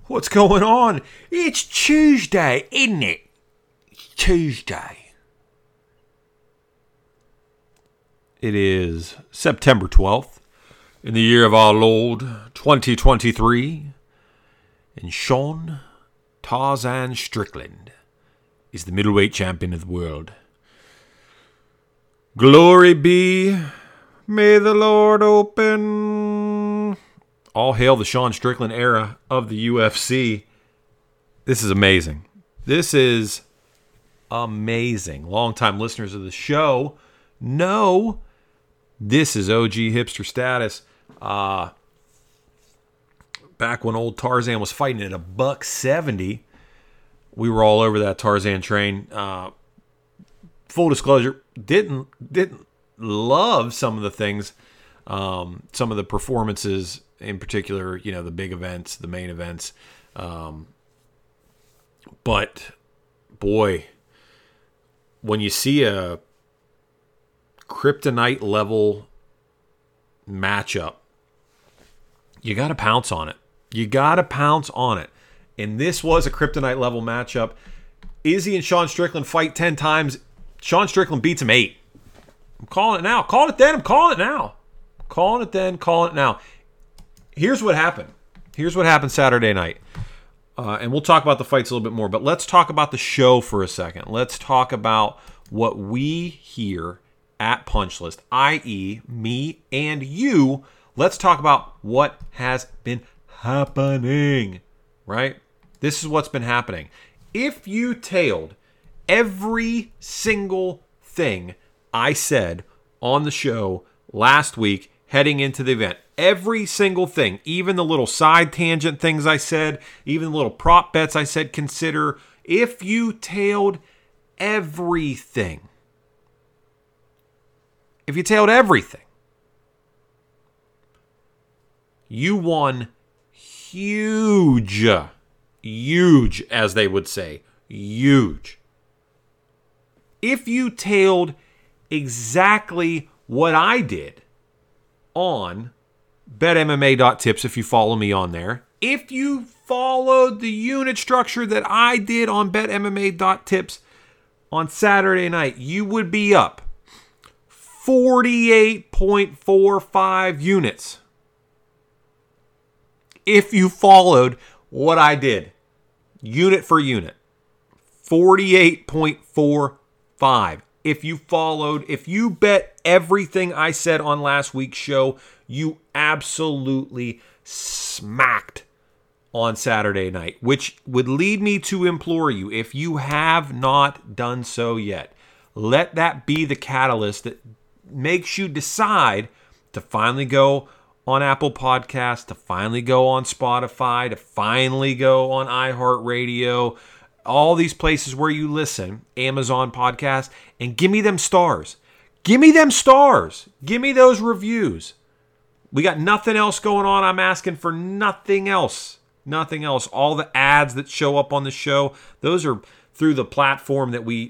What's going on? It's Tuesday, isn't it? It's Tuesday. It is September 12th in the year of our Lord 2023. And Sean Tarzan Strickland is the middleweight champion of the world. Glory be, may the Lord open. All hail the Sean Strickland era of the UFC. This is amazing. This is amazing. Longtime listeners of the show know this is OG hipster status. Back when old Tarzan was fighting at $170, we were all over that Tarzan train. Full disclosure, didn't love some of the things, some of the performances in particular, you know, the big events, the main events. But boy, when you see a kryptonite level matchup, you got to pounce on it. And this was a kryptonite level matchup. Izzy and Sean Strickland fight 10 times. Sean Strickland beats him 8. I'm calling it now. Calling it then. I'm calling it now. Calling it then. Calling it now. Here's what happened. Here's what happened Saturday night. And we'll talk about the fights a little bit more. But let's talk about the show for a second. Let's talk about what we hear at Punch List, i.e. me and you. Let's talk about what has been happening, right? This is what's been happening. If you tailed every single thing I said on the show last week heading into the event, every single thing, even the little side tangent things I said, even the little prop bets I said consider, if you tailed everything, you won huge, as they would say, huge. If you tailed exactly what I did on betmma.tips, if you follow me on there, if you followed the unit structure that I did on betmma.tips on Saturday night, you would be up 48.45 units. If you followed what I did, unit for unit, 48.45. If you bet everything I said on last week's show, you absolutely smacked on Saturday night, which would lead me to implore you, if you have not done so yet, let that be the catalyst that makes you decide to finally go on Apple Podcasts, to finally go on Spotify, to finally go on iHeartRadio, all these places where you listen, Amazon Podcasts, and give me them stars. Give me them stars. Give me those reviews. We got nothing else going on. I'm asking for nothing else. Nothing else. All the ads that show up on the show, those are through the platform that we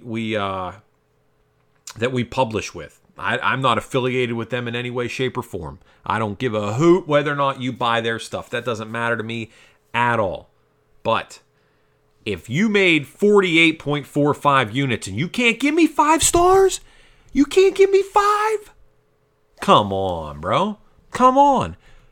publish with. I'm not affiliated with them in any way, shape, or form. I don't give a hoot whether or not you buy their stuff. That doesn't matter to me at all. But if you made 48.45 units and you can't give me 5 stars, you can't give me 5? Come on, bro. Come on.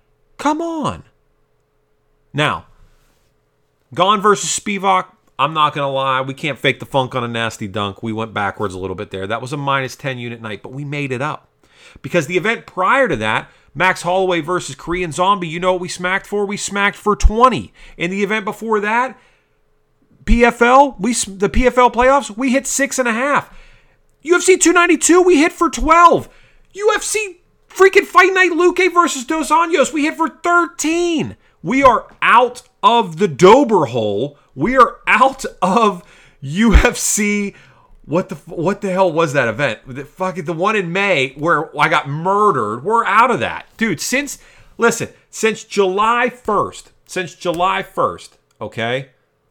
Now, Gane versus Spivak, I'm not going to lie. We can't fake the funk on a nasty dunk. We went backwards a little bit there. That was a minus 10 unit night, but we made it up. Because the event prior to that, Max Holloway versus Korean Zombie, you know what we smacked for? We smacked for 20. In the event before that, the PFL playoffs, we hit 6.5. UFC 292, we hit for 12. UFC freaking Fight Night Luque versus Dos Anjos, we hit for 13. We are out of the Dober hole. We are out of UFC. What the hell was that event? The one in May where I got murdered. We're out of that. Dude, since July 1st, okay?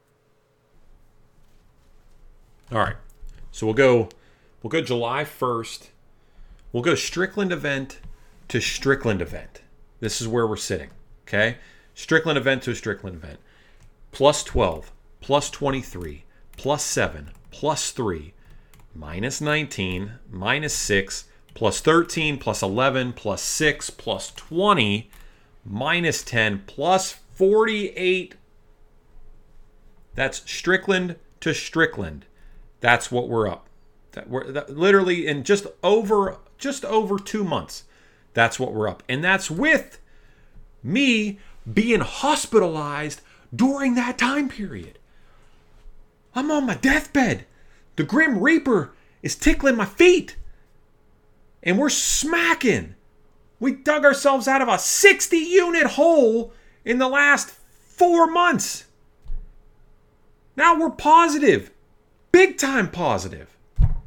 All right. So we'll go July 1st. We'll go Strickland event to Strickland event. This is where we're sitting, okay? Strickland event to Strickland event. plus 12, plus 23, plus 7, plus 3, minus 19, minus 6, plus 13, plus 11, plus 6, plus 20, minus 10, plus 48. That's Strickland to Strickland. That's what we're up. Literally in just over 2 months. That's what we're up. And that's with me being hospitalized during that time period. I'm on my deathbed. The Grim Reaper is tickling my feet. And we're smacking. We dug ourselves out of a 60-unit hole in the last 4 months. Now we're positive. Big time positive.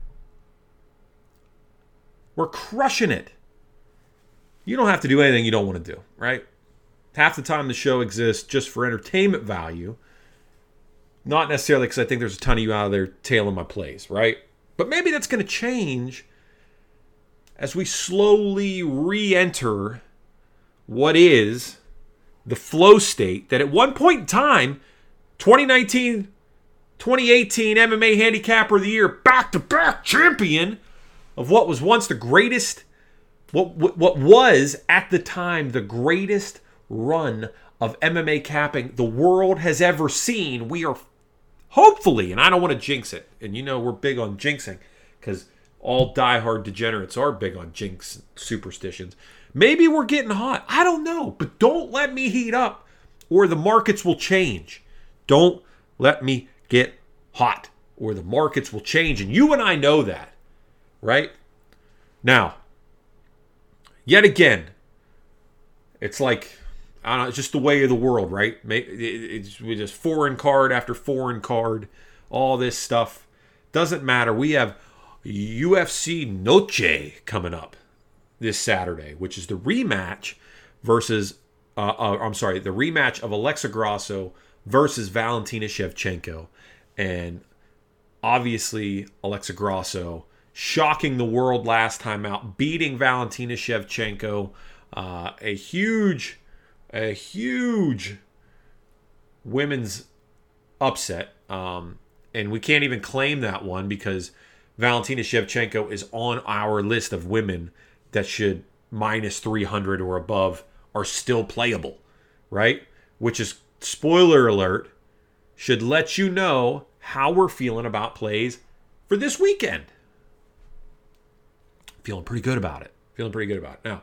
We're crushing it. You don't have to do anything you don't want to do, right? Half the time the show exists just for entertainment value. Not necessarily because I think there's a ton of you out there tailing my plays, right? But maybe that's going to change as we slowly re-enter what is the flow state that at one point in time, 2019, 2018 MMA Handicapper of the Year, back-to-back champion of what was once the greatest, what was at the time the greatest run of MMA capping the world has ever seen. We are hopefully, and I don't want to jinx it, and you know we're big on jinxing because all diehard degenerates are big on jinx superstitions. Maybe we're getting hot. I don't know, but don't let me heat up or the markets will change. Don't let me get hot or the markets will change, and you and I know that, right? Now, yet again, it's like, I don't know, it's just the way of the world, right? It's just foreign card after foreign card, all this stuff. Doesn't matter. We have UFC Noche coming up this Saturday, which is the rematch versus, the rematch of Alexa Grasso versus Valentina Shevchenko. And obviously, Alexa Grasso shocking the world last time out, beating Valentina Shevchenko. A huge women's upset. And we can't even claim that one because Valentina Shevchenko is on our list of women that should minus 300 or above are still playable, right? Which is, spoiler alert, should let you know how we're feeling about plays for this weekend. Feeling pretty good about it. Now,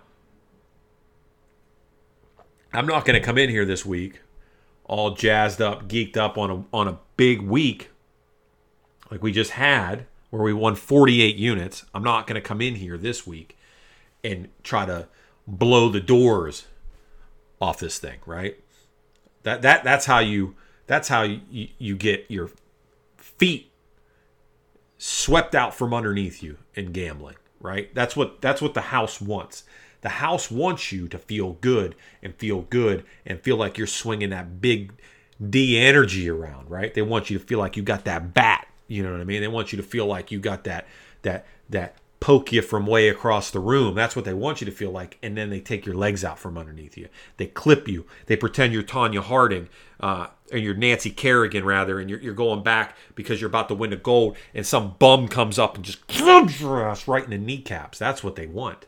I'm not going to come in here this week all jazzed up, geeked up on a big week like we just had where we won 48 units. I'm not going to come in here this week and try to blow the doors off this thing, right? That's how you get your feet swept out from underneath you in gambling, right? That's what the house wants. The house wants you to feel good and feel like you're swinging that big D energy around, right? They want you to feel like you got that bat, you know what I mean? They want you to feel like you got that poke you from way across the room. That's what they want you to feel like. And then they take your legs out from underneath you. They clip you. They pretend you're Tanya Harding, or you're Nancy Kerrigan rather, and you're going back because you're about to win a gold, and some bum comes up and just clubs your ass right in the kneecaps. That's what they want.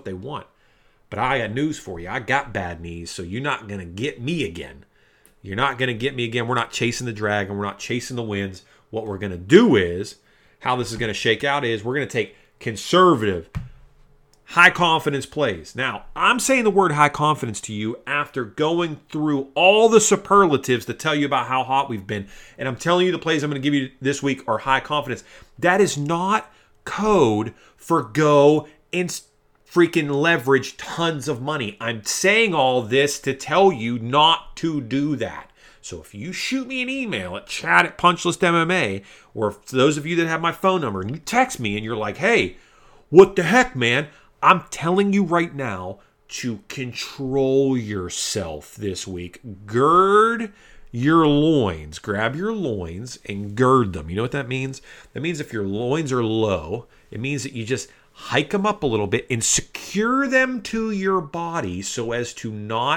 But I got news for you. I got bad knees, so you're not going to get me again. We're not chasing the dragon. We're not chasing the winds. What we're going to do is, how this is going to shake out is, we're going to take conservative, high confidence plays. Now, I'm saying the word high confidence to you after going through all the superlatives to tell you about how hot we've been. And I'm telling you the plays I'm going to give you this week are high confidence. That is not code for go and freaking leverage tons of money. I'm saying all this to tell you not to do that. So if you shoot me an email at chat@punchlistmma, or for those of you that have my phone number and you text me and you're like, hey, what the heck, man? I'm telling you right now to control yourself this week. Gird your loins. Grab your loins and gird them. You know what that means? That means if your loins are low, it means that you just hike them up a little bit and secure them to your body so as to not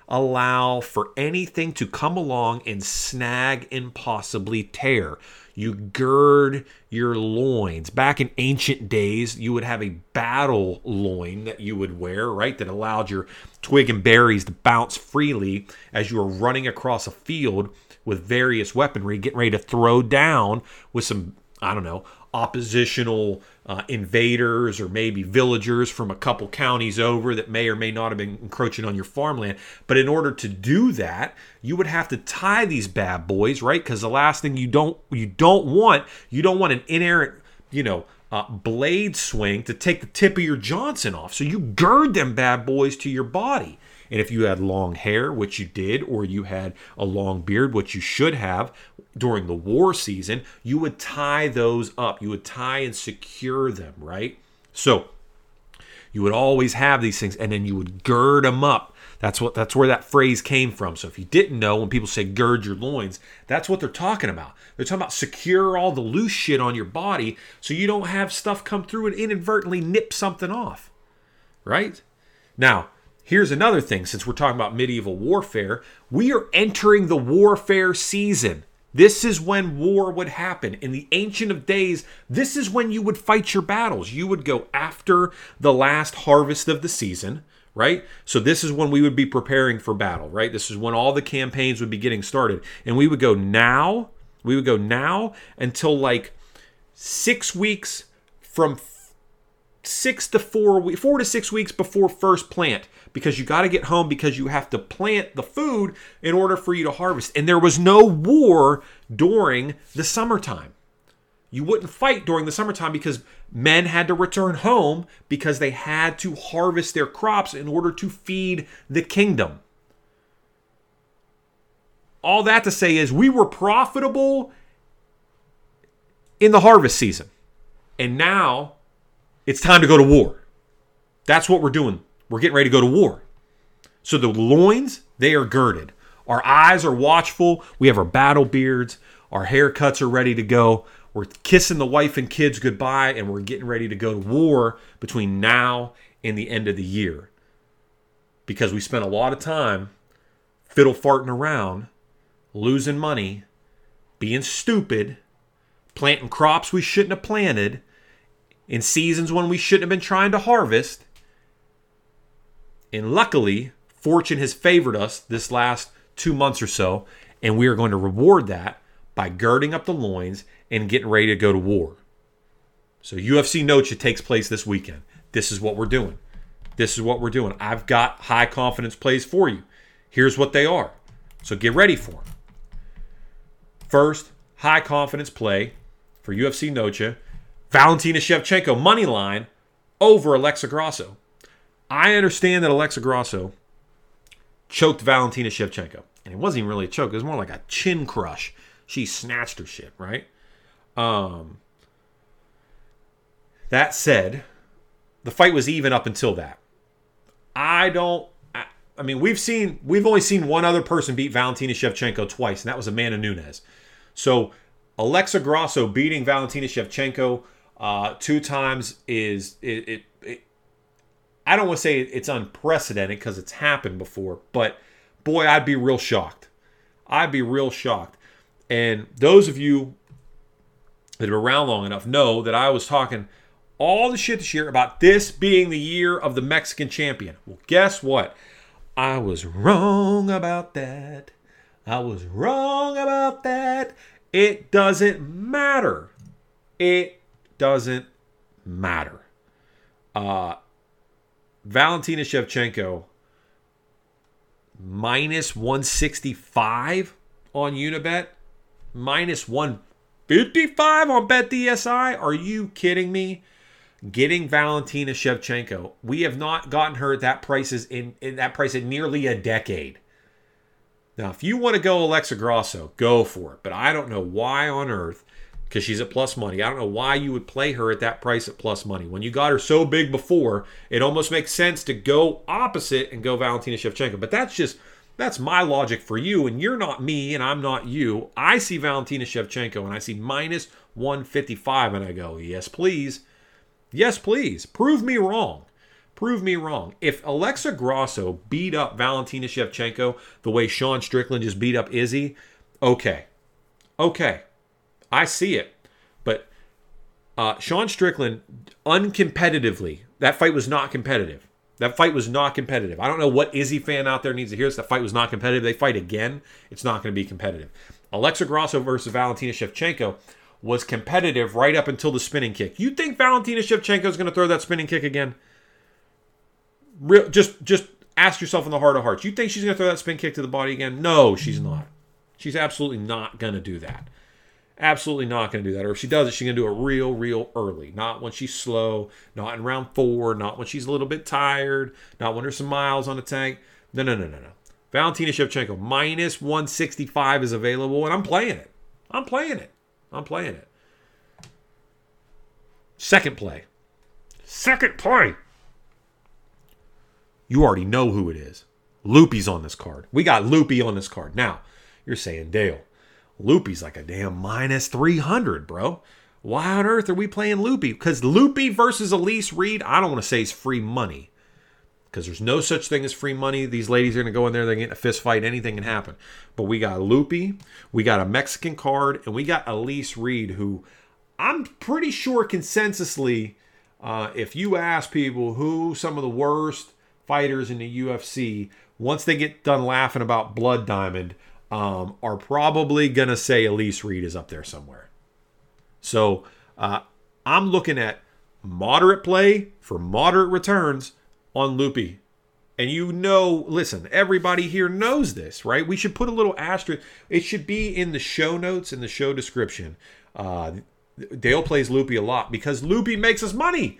allow for anything to come along and snag and possibly tear. You gird your loins. Back in ancient days, you would have a battle loin that you would wear, right? That allowed your twig and berries to bounce freely as you were running across a field with various weaponry, getting ready to throw down with some, I don't know, oppositional invaders or maybe villagers from a couple counties over that may or may not have been encroaching on your farmland. But in order to do that, you would have to tie these bad boys, right? Because the last thing you don't want an inerrant, blade swing to take the tip of your Johnson off. So you gird them bad boys to your body. And if you had long hair, which you did, or you had a long beard, which you should have during the war season, you would tie those up. You would tie and secure them, right? So you would always have these things, and then you would gird them up. That's where that phrase came from. So if you didn't know, when people say gird your loins, that's what they're talking about. They're talking about secure all the loose shit on your body so you don't have stuff come through and inadvertently nip something off, right? Now, here's another thing. Since we're talking about medieval warfare, we are entering the warfare season. This is when war would happen. In the Ancient of Days, this is when you would fight your battles. You would go after the last harvest of the season, right? So this is when we would be preparing for battle, right? This is when all the campaigns would be getting started. And we would go now until like 6 weeks from 4 to 6 weeks before first plant, because you got to get home because you have to plant the food in order for you to harvest. And there was no war during the summertime. You wouldn't fight during the summertime because men had to return home because they had to harvest their crops in order to feed the kingdom. All that to say is we were profitable in the harvest season. And now it's time to go to war. That's what we're doing. We're getting ready to go to war. So the loins, they are girded. Our eyes are watchful. We have our battle beards. Our haircuts are ready to go. We're kissing the wife and kids goodbye, and we're getting ready to go to war between now and the end of the year. Because we spent a lot of time fiddle farting around, losing money, being stupid, planting crops we shouldn't have planted, in seasons when we shouldn't have been trying to harvest. And luckily, fortune has favored us this last 2 months or so, and we are going to reward that by girding up the loins and getting ready to go to war. So UFC Noche takes place this weekend. This is what we're doing. I've got high confidence plays for you. Here's what they are. So get ready for them. First, high confidence play for UFC Noche. Valentina Shevchenko money line over Alexa Grasso. I understand that Alexa Grasso choked Valentina Shevchenko. And it wasn't even really a choke. It was more like a chin crush. She snatched her shit, right? That said, the fight was even up until that. We've only seen one other person beat Valentina Shevchenko twice, and that was Amanda Nunes. So Alexa Grasso beating Valentina Shevchenko 2 times is I don't want to say it's unprecedented because it's happened before, but boy, I'd be real shocked. And those of you that are around long enough know that I was talking all the shit this year about this being the year of the Mexican champion. Well, guess what? I was wrong about that. It doesn't matter. Valentina Shevchenko minus 165 on Unibet, minus 155 on BetDSI. Are you kidding me? Getting Valentina Shevchenko. We have not gotten her at that price in that price in nearly a decade. Now, if you want to go Alexa Grasso, go for it. But I don't know why on earth, because she's at plus money, I don't know why you would play her at that price at plus money. When you got her so big before, it almost makes sense to go opposite and go Valentina Shevchenko. But that's my logic for you, and you're not me, and I'm not you. I see Valentina Shevchenko, and I see minus 155, and I go, yes, please. Yes, please. Prove me wrong. Prove me wrong. If Alexa Grasso beat up Valentina Shevchenko the way Sean Strickland just beat up Izzy, okay. I see it. But Sean Strickland, uncompetitively, that fight was not competitive. I don't know what Izzy fan out there needs to hear this. That fight was not competitive. They fight again. It's not going to be competitive. Alexa Grasso versus Valentina Shevchenko was competitive right up until the spinning kick. You think Valentina Shevchenko is going to throw that spinning kick again? Just ask yourself in the heart of hearts. You think she's going to throw that spin kick to the body again? No, she's not. She's absolutely not going to do that. Absolutely not going to do that. Or if she does it, she's going to do it real early. Not when she's slow. Not in round 4. Not when she's a little bit tired. Not when there's some miles on the tank. No. Valentina Shevchenko, minus 165 is available, and I'm playing it. Second play. You already know who it is. Loopy's on this card. We got Loopy on this card. Now, you're saying, Dale, Loopy's like a damn minus 300, bro. Why on earth are we playing Loopy? Because Loopy versus Elise Reed, I don't want to say is free money. Because there's no such thing as free money. These ladies are going to go in there, they're going to get in a fist fight, anything can happen. But we got Loopy, we got a Mexican card, and we got Elise Reed, who I'm pretty sure consensusly, if you ask people who some of the worst fighters in the UFC, once they get done laughing about Blood Diamond, are probably going to say Elise Reed is up there somewhere. So I'm looking at moderate play for moderate returns on Loopy. And listen, everybody here knows this, right? We should put a little asterisk. It should be in the show notes, in the show description. Dale plays Loopy a lot because Loopy makes us money.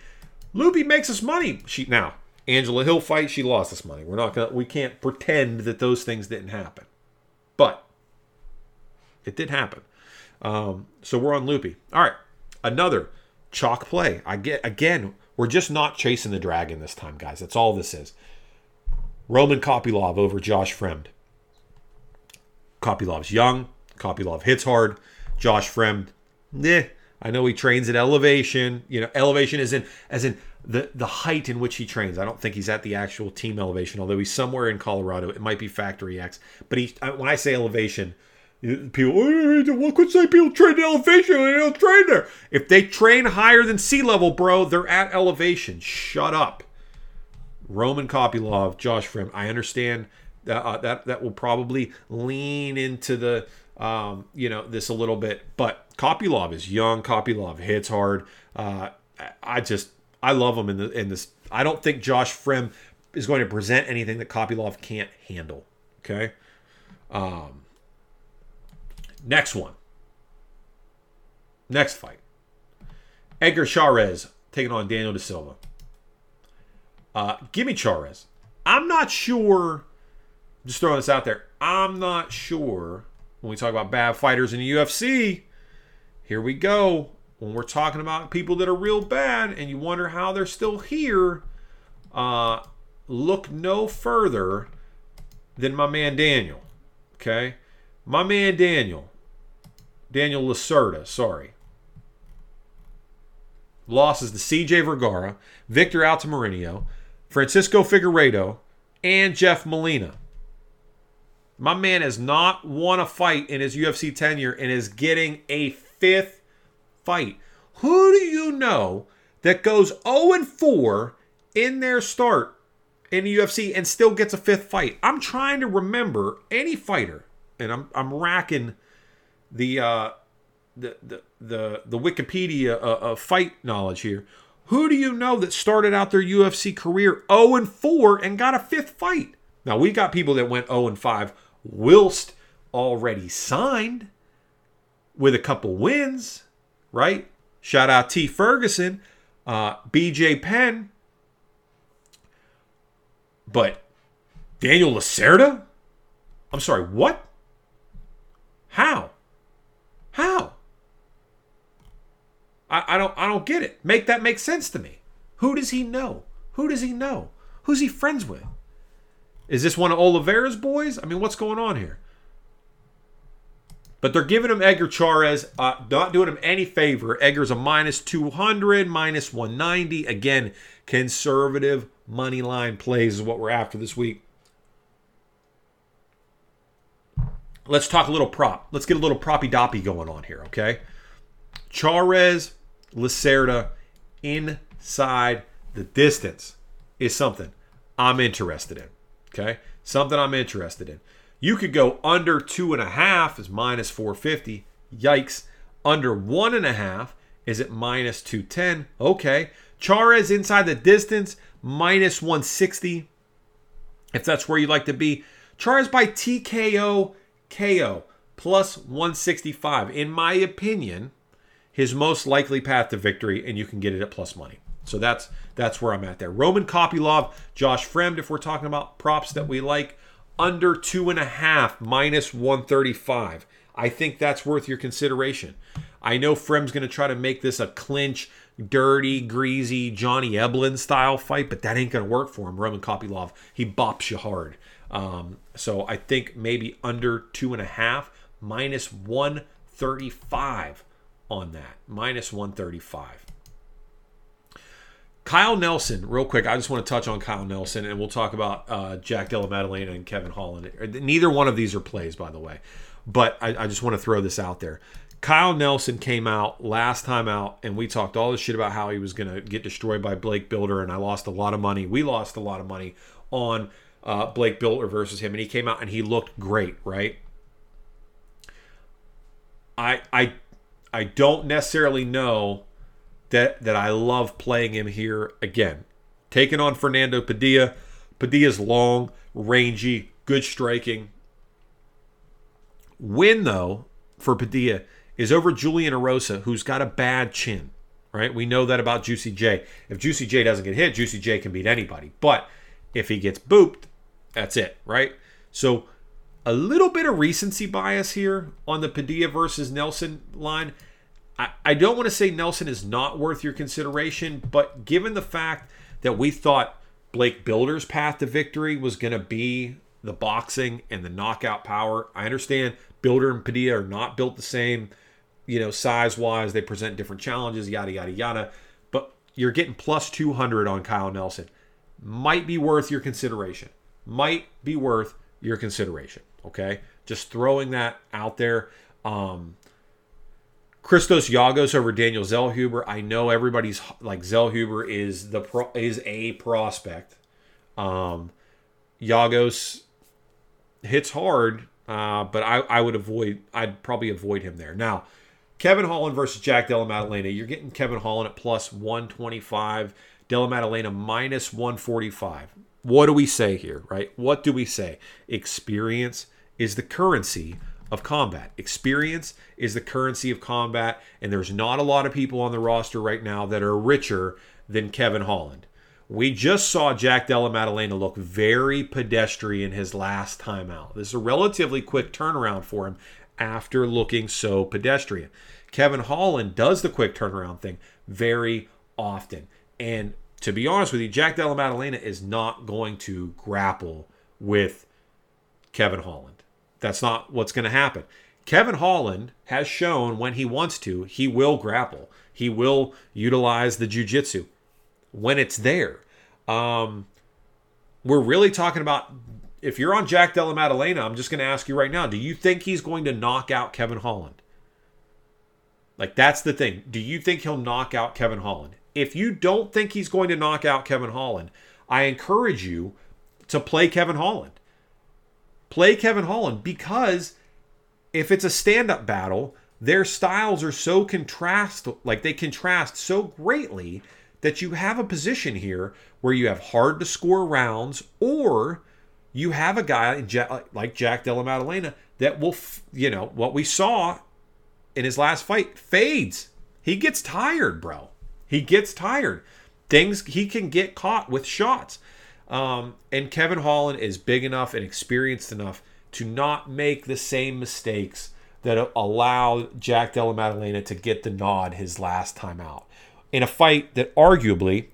Now, Angela Hill fight, she lost us money. We can't pretend that those things didn't happen. But it did happen. So we're on Loopy. All right. Another chalk play. Again, we're just not chasing the dragon this time, guys. That's all this is. Roman Kopylov over Josh Fremd. Kopylov's young. Kopylov hits hard. Josh Fremd, I know he trains at elevation. Elevation as in the height in which he trains. I don't think he's at the actual team elevation, although he's somewhere in Colorado. It might be Factory X. But when I say elevation, people, what could say people train at elevation and they don't train there? If they train higher than sea level, bro, they're at elevation. Shut up. Roman Kopylov, Josh Fremd. I understand that will probably lean into the this a little bit, but Kopylov is young. Kopylov hits hard. I love him in this. I don't think Josh Fremd is going to present anything that Kopylov can't handle. Okay. Next fight. Edgar Chairez taking on Daniel Da Silva. Give me Chairez. I'm not sure. Just throwing this out there. I'm not sure. When we talk about bad fighters in the UFC, here we go. When we're talking about people that are real bad and you wonder how they're still here, look no further than my man Daniel. Okay? My man Daniel Lacerda, sorry. Losses to CJ Vergara, Victor Altamirano, Francisco Figueiredo, and Jeff Molina. My man has not won a fight in his UFC tenure and is getting a 5th fight. Who do you know that goes 0-4 in their start in the UFC and still gets a 5th fight? I'm trying to remember any fighter, and I'm racking the Wikipedia of fight knowledge here. Who do you know that started out their UFC career 0-4 and got a 5th fight? Now, we got people that went 0-5 whilst already signed with a couple wins, right? Shout out T. Ferguson, BJ Penn. But Daniel Lacerda? I'm sorry, what? How? I don't get it. Make that make sense to me. Who does he know? Who's he friends with? Is this one of Oliveira's boys? I mean, what's going on here? But they're giving him Edgar Chairez, not doing him any favor. Edgar's a minus 200, minus 190. Again, conservative money line plays is what we're after this week. Let's talk a little prop. Let's get a little proppy-doppy going on here, okay? Charez Lacerda inside the distance is something I'm interested in, okay? Something I'm interested in. You could go under 2.5 is minus 450. Yikes. Under 1.5 is at minus 210. Okay. Charez inside the distance, minus 160. If that's where you'd like to be. Charez by TKO KO, plus 165. In my opinion, his most likely path to victory, and you can get it at plus money. So that's where I'm at there. Roman Kopylov, Josh Fremd, if we're talking about props that we like, under 2.5, minus 135. I think that's worth your consideration. I know Fremd's going to try to make this a clinch, dirty, greasy, Johnny Eblen style fight, but that ain't going to work for him. Roman Kopylov, he bops you hard. So I think maybe under 2.5, minus 135 on that. Minus 135. Kyle Nelson, real quick. I just want to touch on Kyle Nelson, and we'll talk about Jack Della Maddalena and Kevin Holland. Neither one of these are plays, by the way. But I just want to throw this out there. Kyle Nelson came out last time out, and we talked all this shit about how he was going to get destroyed by Blake Bilder, and I lost a lot of money. We lost a lot of money on Blake Bilder versus him, and he came out and he looked great, right? I don't necessarily know that I love playing him here again. Taking on Fernando Padilla. Padilla's long, rangy, good striking. Win, though, for Padilla is over Julian Erosa, who's got a bad chin, right? We know that about Juicy J. If Juicy J doesn't get hit, Juicy J can beat anybody. But if he gets booped, that's it, right? So a little bit of recency bias here on the Padilla versus Nelson line. I don't want to say Nelson is not worth your consideration, but given the fact that we thought Blake Bilder's path to victory was going to be the boxing and the knockout power, I understand Bilder and Padilla are not built the same, size-wise. They present different challenges, yada, yada, yada. But you're getting plus 200 on Kyle Nelson. Might be worth your consideration. Okay? Just throwing that out there. Christos Giagos over Daniel Zellhuber. I know everybody's like Zellhuber is a prospect. Giagos hits hard, but I'd probably avoid him there. Now, Kevin Holland versus Jack Della Maddalena. You're getting Kevin Holland at plus 125, Della Maddalena minus 145. What do we say here, right? What do we say? Experience is the currency of combat. Experience is the currency of combat, and there's not a lot of people on the roster right now that are richer than Kevin Holland. We just saw Jack Della Maddalena look very pedestrian his last time out. This is a relatively quick turnaround for him after looking so pedestrian. Kevin Holland does the quick turnaround thing very often. And to be honest with you, Jack Della Maddalena is not going to grapple with Kevin Holland. That's not what's going to happen. Kevin Holland has shown when he wants to, he will grapple. He will utilize the jiu-jitsu when it's there. We're really talking about, if you're on Jack Della Maddalena, I'm just going to ask you right now, do you think he's going to knock out Kevin Holland? Like, that's the thing. Do you think he'll knock out Kevin Holland? If you don't think he's going to knock out Kevin Holland, I encourage you to play Kevin Holland. Play Kevin Holland, because if it's a stand-up battle, their styles are so they contrast so greatly that you have a position here where you have hard to score rounds, or you have a guy like Jack Della Maddalena that will, what we saw in his last fight, fades. He gets tired, bro. He gets tired. He can get caught with shots. And Kevin Holland is big enough and experienced enough to not make the same mistakes that allowed Jack Della Maddalena to get the nod his last time out. In a fight that arguably,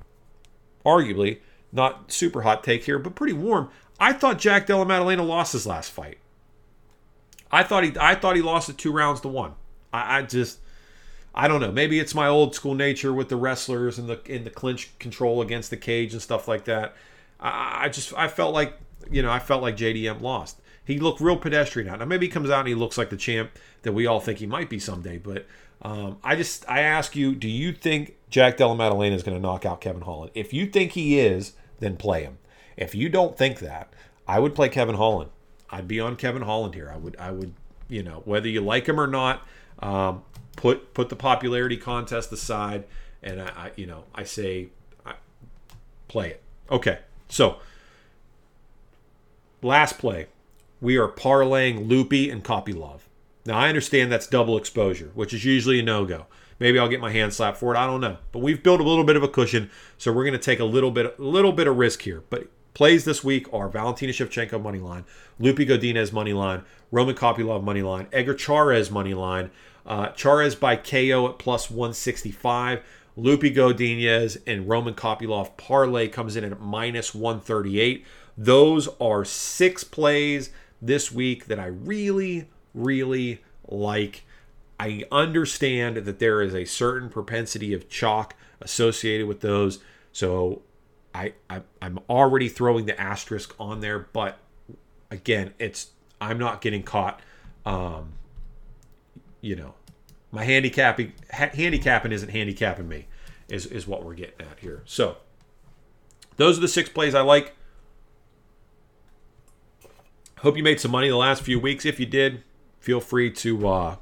not super hot take here, but pretty warm, I thought Jack Della Maddalena lost his last fight. I thought he lost it 2 rounds to 1. I don't know. Maybe it's my old school nature with the wrestlers and the clinch control against the cage and stuff like that. I felt like JDM lost. He looked real pedestrian out. Now maybe he comes out and he looks like the champ that we all think he might be someday. But I ask you, do you think Jack Della Maddalena is going to knock out Kevin Holland? If you think he is, then play him. If you don't think that, I would play Kevin Holland. I'd be on Kevin Holland here. I would, whether you like him or not, put the popularity contest aside, and I say play it. Okay, so last play, we are parlaying Loopy and Kopylov. Now I understand that's double exposure, which is usually a no-go. Maybe I'll get my hand slapped for it. I don't know, but we've built a little bit of a cushion, so we're going to take a little bit of risk here. But plays this week are Valentina Shevchenko money line, Loopy Godinez money line, Roman Kopylov money line, Edgar Chairez money line, Chairez by KO at plus 165, Loopy Godinez and Roman Kopylov parlay comes in at minus 138. Those are 6 plays this week that I really, really like. I understand that there is a certain propensity of chalk associated with those, so I'm already throwing the asterisk on there. But again, I'm not getting caught. My handicapping isn't handicapping me, is what we're getting at here. So those are the 6 plays I like. Hope you made some money the last few weeks. If you did, feel free to,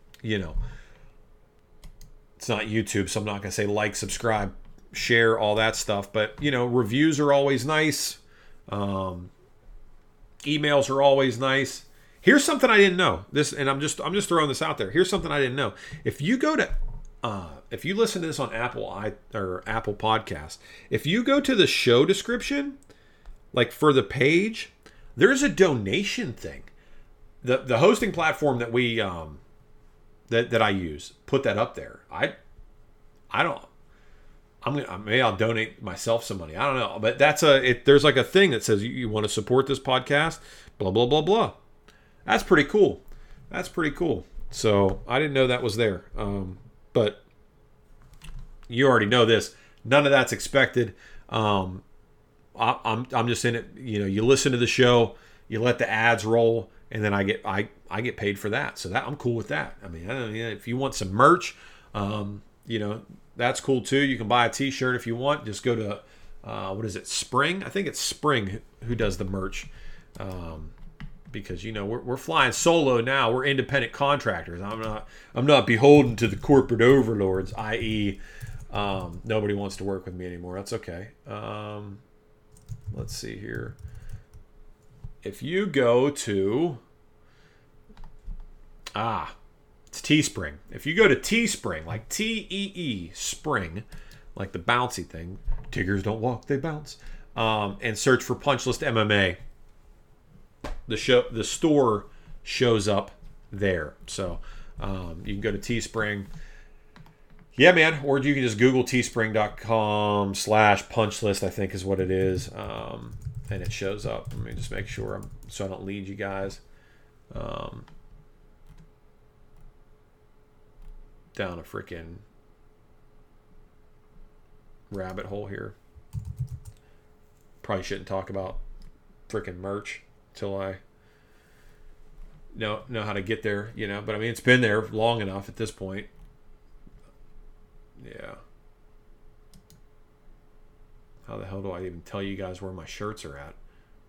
it's not YouTube, so I'm not going to say like, subscribe, share, all that stuff. But, reviews are always nice. Emails are always nice. Here's something I didn't know. I'm just throwing this out there. Here's something I didn't know. If you go to, if you listen to this on Apple Podcasts, if you go to the show description, like for the page, there's a donation thing. The hosting platform that we that I use put that up there. Maybe I'll donate myself some money. I don't know, but there's like a thing that says you want to support this podcast, blah blah blah blah. That's pretty cool. So I didn't know that was there. But you already know this. None of that's expected. I'm just in it. You listen to the show, you let the ads roll, and then I get paid for that. So that I'm cool with that. I mean, if you want some merch, that's cool too. You can buy a T-shirt if you want. Just go to what is it, Spring? I think it's Spring who does the merch. Because we're flying solo now. We're independent contractors. I'm not beholden to the corporate overlords, i.e., nobody wants to work with me anymore. That's okay. Let's see here. If you go to it's Teespring. If you go to Teespring, like Tee Spring, like the bouncy thing, Tigers don't walk, they bounce, and search for Punchlist MMA, the store shows up there. So you can go to Teespring. Yeah, man. Or you can just Google teespring.com/punchlist, I think is what it is. And it shows up. Let me just make sure so I don't lead you guys down a freaking rabbit hole here. Probably shouldn't talk about freaking merch till I know how to get there, But I mean, it's been there long enough at this point. Yeah. How the hell do I even tell you guys where my shirts are at?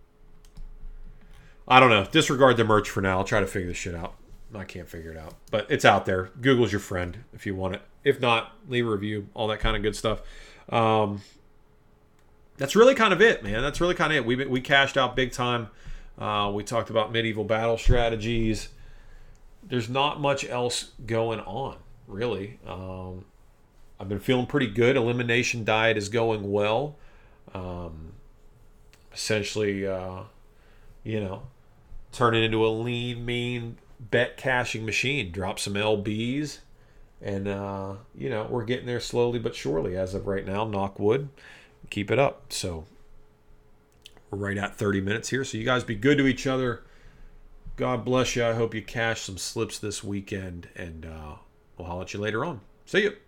I don't know. Disregard the merch for now. I'll try to figure this shit out. I can't figure it out. But it's out there. Google's your friend if you want it. If not, leave a review. All that kind of good stuff. That's really kind of it, man. That's really kind of it. We cashed out big time. We talked about medieval battle strategies. There's not much else going on, really. I've been feeling pretty good. Elimination diet is going well. Essentially, turn it into a lean, mean bet cashing machine. Drop some LBs, and we're getting there slowly but surely. As of right now, knock wood, keep it up. So we're right at 30 minutes here. So you guys be good to each other. God bless you. I hope you cash some slips this weekend, and we'll holler at you later on. See you.